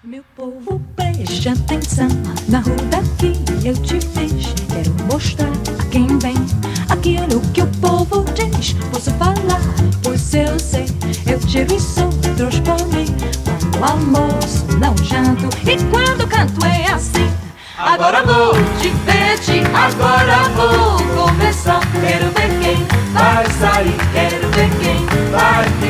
Meu povo, preste atenção. Na rua daqui eu te fiz. Quero mostrar a quem vem aquilo que o povo diz. Posso falar, pois eu sei. Eu tiro os outros por mim. Quando almoço, não janto. E quando canto é assim. Agora vou divertir, agora vou começar. Quero ver quem vai sair, quero ver quem vai